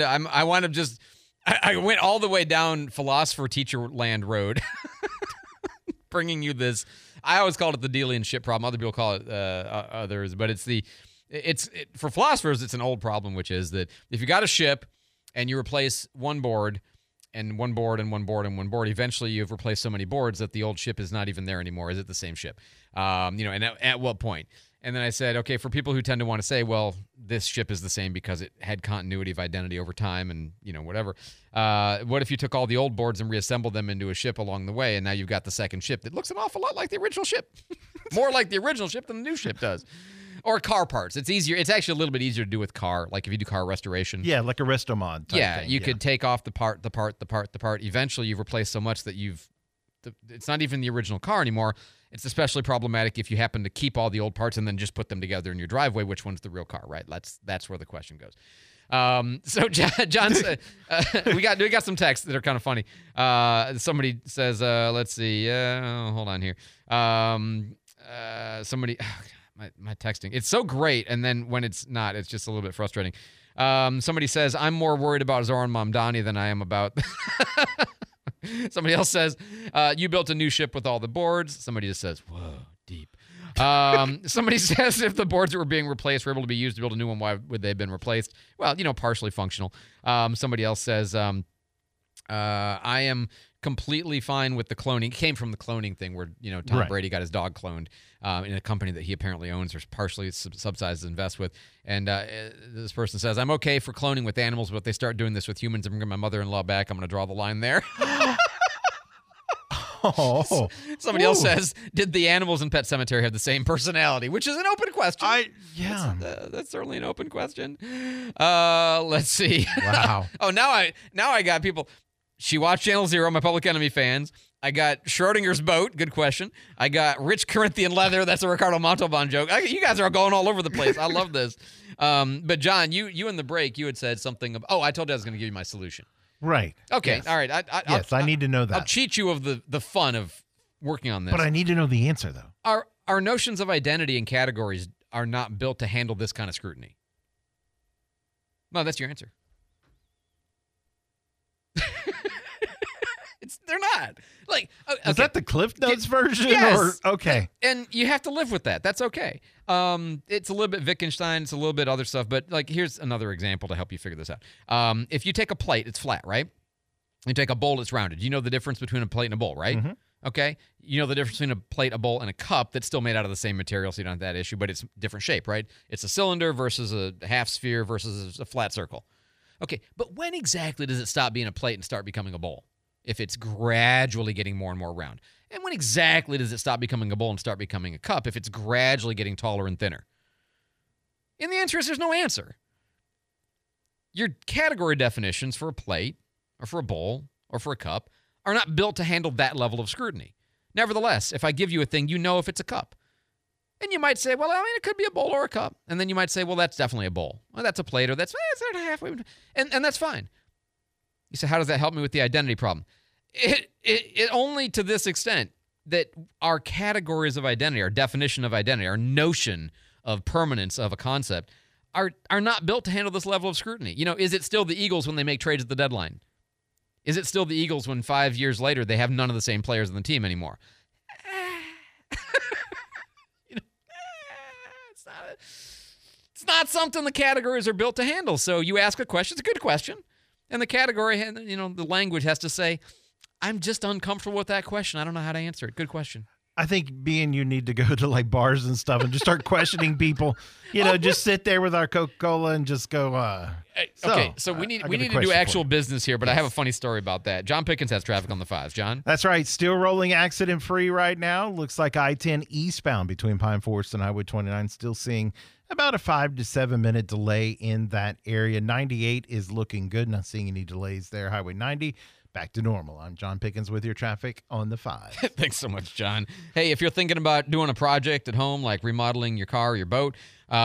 [SPEAKER 4] all the way down Philosopher Teacher Land Road, bringing you this. I always called it the Delian ship problem. Other people call it others, but for philosophers, it's an old problem, which is that if you got a ship and you replace one board and one board and one board and one board, eventually you've replaced so many boards that the old ship is not even there anymore. Is it the same ship? And at what point? And then I said, okay, for people who tend to want to say, well, this ship is the same because it had continuity of identity over time and, whatever. What if you took all the old boards and reassembled them into a ship along the way, and now you've got the second ship that looks an awful lot like the original ship? More like the original ship than the new ship does. Or car parts. It's easier. It's actually a little bit easier to do with car, like if you do car restoration.
[SPEAKER 5] Yeah, like a Restomod type
[SPEAKER 4] Yeah,
[SPEAKER 5] thing.
[SPEAKER 4] you could take off the part. Eventually, you've replaced so much that it's not even the original car anymore. It's especially problematic if you happen to keep all the old parts and then just put them together in your driveway. Which one's the real car, right? That's where the question goes. So John said, we got some texts that are kind of funny. Somebody says, let's see. Hold on here. Somebody, my texting. It's so great, and then when it's not, it's just a little bit frustrating. Somebody says, I'm more worried about Zoran Mamdani than I am about... Somebody else says, you built a new ship with all the boards. Somebody just says, whoa, deep. Somebody says if the boards that were being replaced were able to be used to build a new one, why would they have been replaced? Well, partially functional. Somebody else says, I am completely fine with the cloning. It came from the cloning thing where, Tom
[SPEAKER 5] Right.
[SPEAKER 4] Brady got his dog cloned in a company that he apparently owns or partially subsidizes and invests with. And this person says, I'm okay for cloning with animals, but if they start doing this with humans, I'm going to get my mother-in-law back. I'm going to draw the line there.
[SPEAKER 5] Oh.
[SPEAKER 4] Somebody else says, did the animals in Pet Cemetery have the same personality? Which is an open question. That's certainly an open question. Let's see.
[SPEAKER 5] Wow.
[SPEAKER 4] Oh, now I got people. She watched Channel Zero, my Public Enemy fans. I got Schrodinger's boat. Good question. I got rich Corinthian leather. That's a Ricardo Montalban joke. You guys are going all over the place. I love this. But John, you in the break, you had said something. I told you I was going to give you my solution.
[SPEAKER 5] Right.
[SPEAKER 4] Okay.
[SPEAKER 5] Yes.
[SPEAKER 4] All right.
[SPEAKER 5] I need to know that.
[SPEAKER 4] I'll cheat you of the fun of working on this.
[SPEAKER 5] But I need to know the answer, though.
[SPEAKER 4] Our notions of identity and categories are not built to handle this kind of scrutiny. No, that's your answer. They're not. Like, okay.
[SPEAKER 5] Is that the Cliff Notes version?
[SPEAKER 4] Yes.
[SPEAKER 5] Or okay.
[SPEAKER 4] And you have to live with that. That's okay. It's a little bit Wittgenstein. It's a little bit other stuff. But like, here's another example to help you figure this out. If you take a plate, it's flat, right? You take a bowl, it's rounded. You know the difference between a plate and a bowl, right?
[SPEAKER 5] Mm-hmm.
[SPEAKER 4] Okay. You know the difference between a plate, a bowl, and a cup that's still made out of the same material, so you don't have that issue, but it's different shape, right? It's a cylinder versus a half sphere versus a flat circle. Okay. But when exactly does it stop being a plate and start becoming a bowl? If it's gradually getting more and more round. And when exactly does it stop becoming a bowl and start becoming a cup if it's gradually getting taller and thinner? And the answer is there's no answer. Your category definitions for a plate or for a bowl or for a cup are not built to handle that level of scrutiny. Nevertheless, if I give you a thing, you know if it's a cup. And you might say, well, I mean, it could be a bowl or a cup. And then you might say, well, that's definitely a bowl. Well, that's a plate, or it's halfway. And that's fine. You say, how does that help me with the identity problem? It only to this extent that our categories of identity, our definition of identity, our notion of permanence of a concept are not built to handle this level of scrutiny. You know, is it still the Eagles when they make trades at the deadline? Is it still the Eagles when 5 years later they have none of the same players on the team anymore? It's not something the categories are built to handle. So you ask a question, it's a good question. And the category, the language has to say, I'm just uncomfortable with that question. I don't know how to answer it. Good question.
[SPEAKER 5] I think you need to go to like bars and stuff and just start questioning people. Just sit there with our Coca-Cola and just go.
[SPEAKER 4] Okay, so we need to do actual business here, but I have a funny story about that. John Pickens has traffic on the 5s. John?
[SPEAKER 5] That's right. Still rolling accident-free right now. Looks like I-10 eastbound between Pine Forest and Highway 29 still seeing about a 5 to 7 minute delay in that area. 98 is looking good. Not seeing any delays there. Highway 90. Back to normal. I'm John Pickens with your traffic on the 5.
[SPEAKER 4] Thanks so much, John. Hey, if you're thinking about doing a project at home, like remodeling your car or your boat,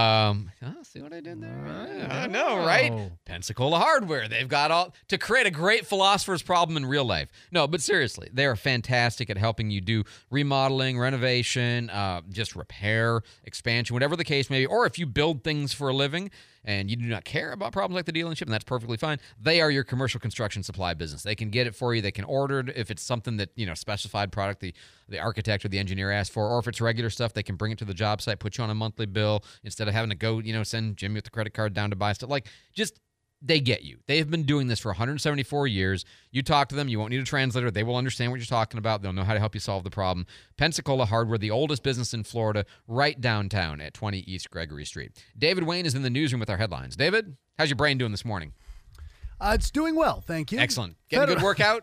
[SPEAKER 4] see what I did there? I know, right? Pensacola Hardware. They've got all to create a great philosopher's problem in real life. No, but seriously, they are fantastic at helping you do remodeling, renovation, just repair, expansion, whatever the case may be. Or if you build things for a living and you do not care about problems like the dealership, and that's perfectly fine, they are your commercial construction supply business. They can get it for you. They can order it if it's something that, specified product the architect or the engineer asked for, or if it's regular stuff, they can bring it to the job site, put you on a monthly bill instead of having to go, send Jimmy with the credit card down to buy stuff. They get you. They have been doing this for 174 years. You talk to them. You won't need a translator. They will understand what you're talking about. They'll know how to help you solve the problem. Pensacola Hardware, the oldest business in Florida, right downtown at 20 East Gregory Street. David Wayne is in the newsroom with our headlines. David, how's your brain doing this morning?
[SPEAKER 13] It's doing well, thank you.
[SPEAKER 4] Excellent. Getting a good workout?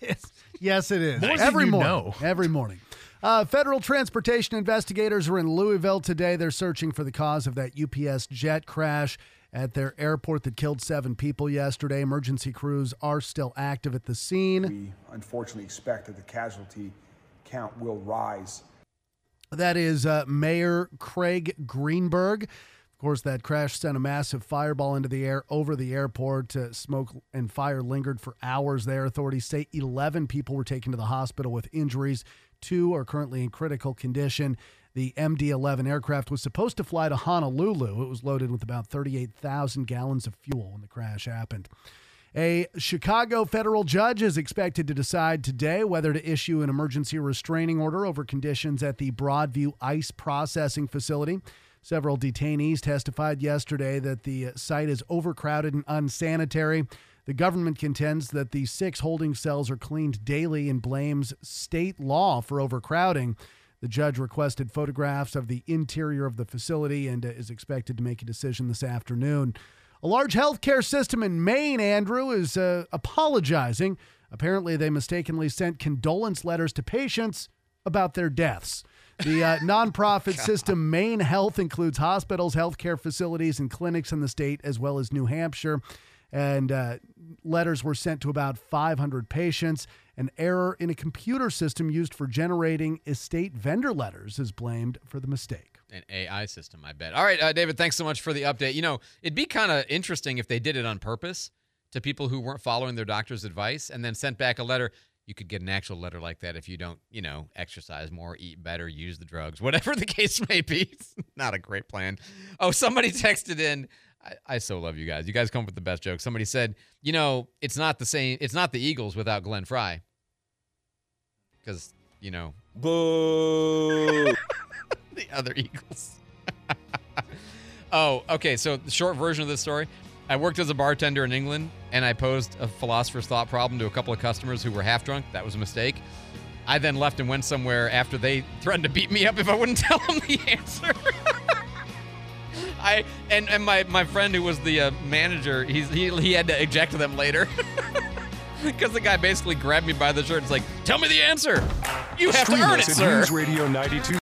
[SPEAKER 13] Yes, it is.
[SPEAKER 5] More
[SPEAKER 13] Every
[SPEAKER 5] than you
[SPEAKER 13] morning.
[SPEAKER 5] know.
[SPEAKER 13] Every morning. Federal transportation investigators are in Louisville today. They're searching for the cause of that UPS jet crash at their airport that killed 7 people yesterday. Emergency crews are still active at the scene.
[SPEAKER 14] We unfortunately expect that the casualty count will rise.
[SPEAKER 13] That is Mayor Craig Greenberg. Of course, that crash sent a massive fireball into the air over the airport. Smoke and fire lingered for hours there. Authorities say 11 people were taken to the hospital with injuries. 2 are currently in critical condition. The MD-11 aircraft was supposed to fly to Honolulu. It was loaded with about 38,000 gallons of fuel when the crash happened. A Chicago federal judge is expected to decide today whether to issue an emergency restraining order over conditions at the Broadview ICE processing facility. Several detainees testified yesterday that the site is overcrowded and unsanitary. The government contends that the 6 holding cells are cleaned daily and blames state law for overcrowding. The judge requested photographs of the interior of the facility and is expected to make a decision this afternoon. A large healthcare system in Maine, Andrew, is apologizing. Apparently, they mistakenly sent condolence letters to patients about their deaths. The nonprofit system Maine Health includes hospitals, healthcare facilities, and clinics in the state, as well as New Hampshire. And letters were sent to about 500 patients. An error in a computer system used for generating estate vendor letters is blamed for the mistake.
[SPEAKER 4] An AI system, I bet. All right, David, thanks so much for the update. It'd be kind of interesting if they did it on purpose. to people who weren't following their doctor's advice and then sent back a letter. You could get an actual letter like that if you don't, exercise more, eat better, use the drugs, whatever the case may be. It's not a great plan. Oh, somebody texted in. I so love you guys. You guys come up with the best jokes. Somebody said, it's not the same. It's not the Eagles without Glenn Fry. Because, boo. The other Eagles. Oh, okay. So the short version of this story. I worked as a bartender in England, and I posed a philosopher's thought problem to a couple of customers who were half drunk. That was a mistake. I then left and went somewhere after they threatened to beat me up if I wouldn't tell them the answer. My friend who was the manager, he had to eject them later because the guy basically grabbed me by the shirt and was like, "Tell me the answer. You have to earn it, sir."
[SPEAKER 1] News Radio 92.